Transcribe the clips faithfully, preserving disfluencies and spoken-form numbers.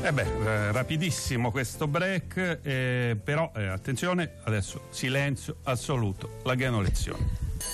Eh beh, eh, rapidissimo questo break, eh, però eh, attenzione, adesso silenzio assoluto, la Geno lezione.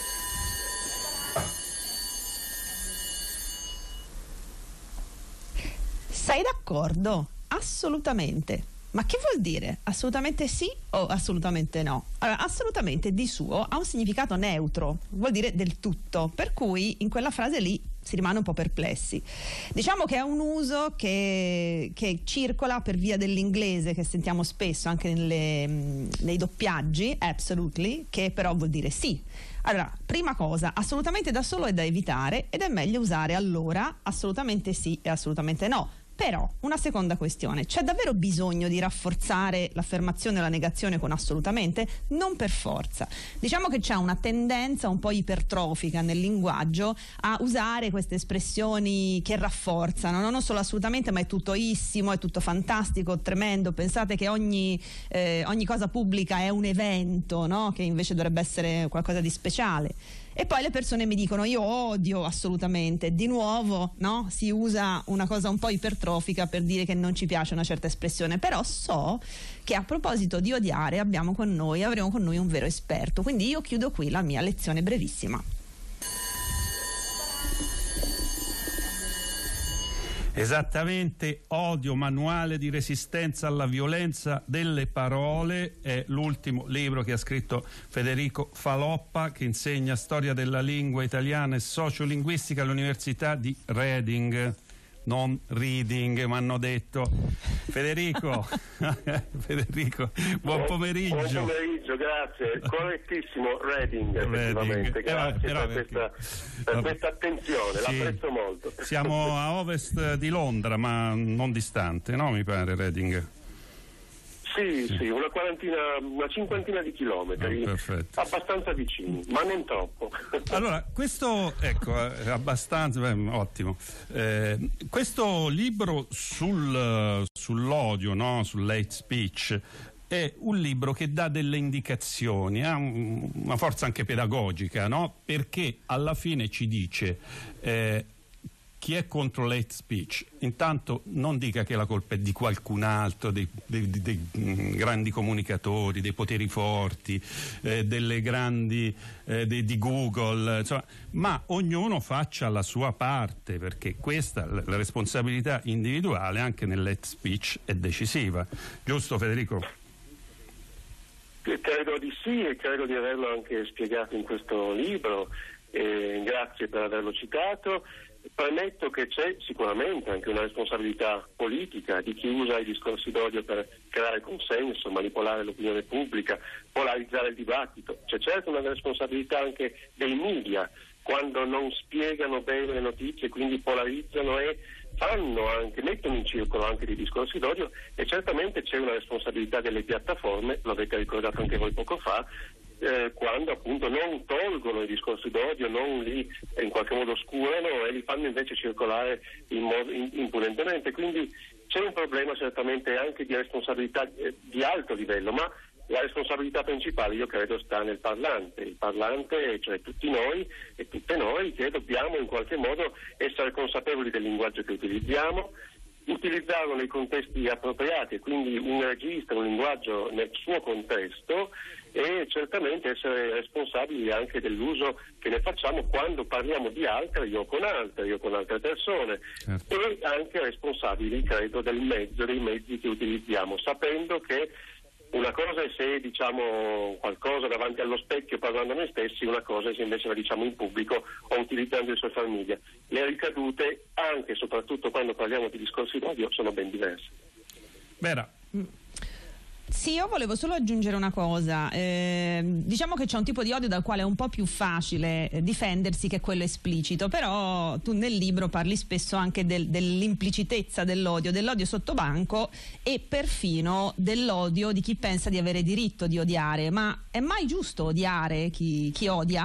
Sei d'accordo? Assolutamente. Ma che vuol dire? Assolutamente sì o assolutamente no? Allora, assolutamente di suo ha un significato neutro, vuol dire del tutto, per cui in quella frase lì si rimane un po' perplessi. Diciamo che è un uso che, che circola per via dell'inglese, che sentiamo spesso anche nelle, nei doppiaggi, absolutely, che però vuol dire sì. Allora, prima cosa, assolutamente da solo è da evitare ed è meglio usare allora assolutamente sì e assolutamente no. Però, una seconda questione, c'è davvero bisogno di rafforzare l'affermazione o la negazione con assolutamente? Non per forza. Diciamo che c'è una tendenza un po' ipertrofica nel linguaggio a usare queste espressioni che rafforzano, no? Non solo assolutamente, ma è tutto issimo, è tutto fantastico, tremendo. Pensate che ogni, eh, ogni cosa pubblica è un evento, no? Che invece dovrebbe essere qualcosa di speciale. E poi le persone mi dicono: io odio assolutamente. Di nuovo, no? Si usa una cosa un po' ipertrofica per dire che non ci piace una certa espressione. Però so che a proposito di odiare abbiamo con noi, avremo con noi un vero esperto. Quindi io chiudo qui la mia lezione brevissima. Esattamente, Odio, manuale di resistenza alla violenza delle parole, è l'ultimo libro che ha scritto Federico Faloppa, che insegna storia della lingua italiana e sociolinguistica all'Università di Reading. Non reading, mi hanno detto. Federico, Federico, buon pomeriggio. Buon pomeriggio, grazie. Correttissimo, Reading, effettivamente. Eh, grazie però, per, questa, per vabbè. questa attenzione, sì, l'apprezzo molto. Siamo a ovest di Londra, ma non distante, no? Mi pare, Reading. Sì, sì, sì, una quarantina, una cinquantina di chilometri, oh, abbastanza vicini, ma non troppo. Allora, questo, ecco, è abbastanza, beh, ottimo. Eh, questo libro sul, sull'odio, no? Sull'hate speech, è un libro che dà delle indicazioni, ha una forza anche pedagogica, no? Perché alla fine ci dice... Eh, chi è contro l'hate speech, intanto non dica che la colpa è di qualcun altro, dei, dei, dei, dei grandi comunicatori, dei poteri forti, eh, delle grandi eh, dei, di Google, insomma, ma ognuno faccia la sua parte, perché questa, la responsabilità individuale anche nell'hate speech è decisiva. Giusto, Federico? Credo di sì, e credo di averlo anche spiegato in questo libro, e grazie per averlo citato. Premetto che c'è sicuramente anche una responsabilità politica di chi usa i discorsi d'odio per creare consenso, manipolare l'opinione pubblica, polarizzare il dibattito. C'è certo una responsabilità anche dei media quando non spiegano bene le notizie, quindi polarizzano e fanno anche, mettono in circolo anche dei discorsi d'odio, e certamente c'è una responsabilità delle piattaforme, lo avete ricordato anche voi poco fa, Eh, quando appunto non tolgono i discorsi d'odio, non li eh, in qualche modo oscurano e li fanno invece circolare in modo in, impudentemente. Quindi c'è un problema certamente anche di responsabilità eh, di alto livello, ma la responsabilità principale io credo sta nel parlante, il parlante, cioè tutti noi e tutte noi, che dobbiamo in qualche modo essere consapevoli del linguaggio che utilizziamo, utilizzarlo nei contesti appropriati, quindi un registro, un linguaggio nel suo contesto, e certamente essere responsabili anche dell'uso che ne facciamo quando parliamo di altri o con altre o con altre persone, certo. E anche responsabili, credo, del mezzo, dei mezzi che utilizziamo, sapendo che una cosa è se diciamo qualcosa davanti allo specchio parlando a noi stessi, una cosa è se invece la diciamo in pubblico o utilizzando i social media. Le ricadute, anche e soprattutto quando parliamo di discorsi d'odio, sono ben diverse. Vera. Sì, io volevo solo aggiungere una cosa. Eh, diciamo che c'è un tipo di odio dal quale è un po' più facile eh, difendersi che quello esplicito, però tu nel libro parli spesso anche del, dell'implicitezza dell'odio, dell'odio sottobanco e perfino dell'odio di chi pensa di avere diritto di odiare. Ma è mai giusto odiare chi, chi odia?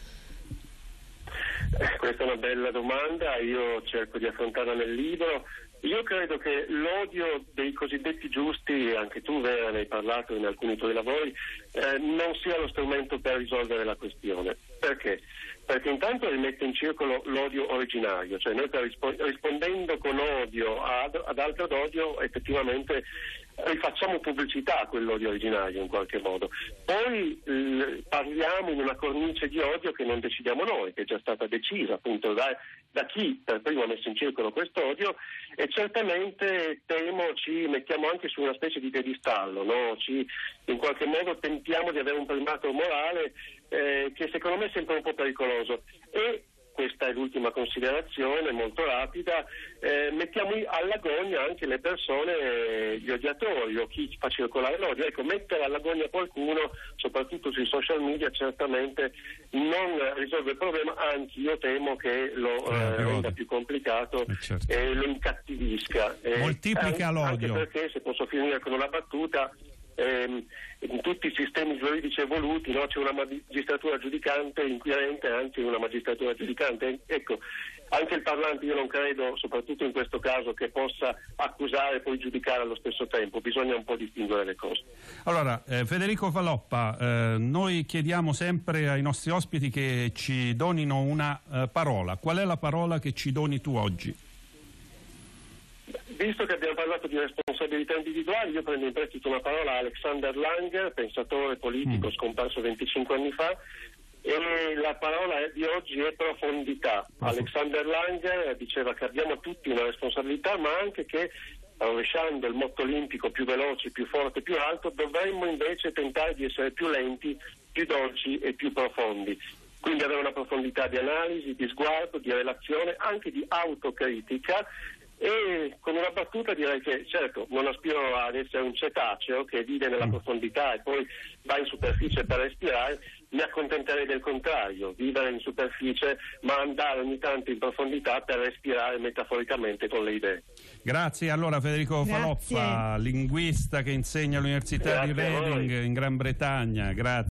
Eh, questa è una bella domanda, io cerco di affrontarla nel libro. Io credo che l'odio dei cosiddetti giusti, anche tu Vera ne hai parlato in alcuni tuoi lavori, eh, non sia lo strumento per risolvere la questione. Perché? Perché intanto rimette in circolo l'odio originario, cioè noi per rispo- rispondendo con odio ad, ad altro d'odio effettivamente rifacciamo pubblicità a quell'odio originario in qualche modo. Poi l- parliamo in una cornice di odio che non decidiamo noi, che è già stata decisa appunto da, da chi per primo ha messo in circolo questo odio, e certamente temo ci mettiamo anche su una specie di piedistallo, no? Ci, in qualche modo tentiamo di avere un primato morale eh, che secondo me è sempre un po' pericoloso. E questa è l'ultima considerazione molto rapida, eh, mettiamo all'agonia anche le persone, eh, gli odiatori o chi fa circolare l'odio. Ecco, mettere all'agonia qualcuno, soprattutto sui social media, certamente non risolve il problema, anzi io temo che lo eh, renda più complicato e certo. eh, lo incattivisca. Eh, Moltiplica anche, l'odio. Anche perché, se posso finire con una battuta, ehm, in tutti i sistemi giuridici evoluti, no, c'è una magistratura giudicante, inquirente, anche una magistratura giudicante. Ecco, anche il parlante io non credo, soprattutto in questo caso, che possa accusare e poi giudicare allo stesso tempo. Bisogna un po' distinguere le cose. Allora, eh, Federico Faloppa, eh, noi chiediamo sempre ai nostri ospiti che ci donino una eh, parola. Qual è la parola che ci doni tu oggi? Visto che abbiamo parlato di responsabilità individuali, io prendo in prestito una parola a Alexander Langer, pensatore politico mm. scomparso venticinque anni fa, e la parola di oggi è profondità. Alexander Langer diceva che abbiamo tutti una responsabilità, ma anche che, rovesciando il motto olimpico più veloce, più forte, più alto, dovremmo invece tentare di essere più lenti, più dolci e più profondi. Quindi avere una profondità di analisi, di sguardo, di relazione, anche di autocritica. E con una battuta direi che certo non aspiro ad essere un cetaceo che vive nella profondità e poi va in superficie per respirare, mi accontenterei del contrario, vivere in superficie ma andare ogni tanto in profondità per respirare metaforicamente con le idee. Grazie allora Federico Grazie. Faloppa, linguista che insegna all'Università Grazie di Reading in Gran Bretagna. Grazie.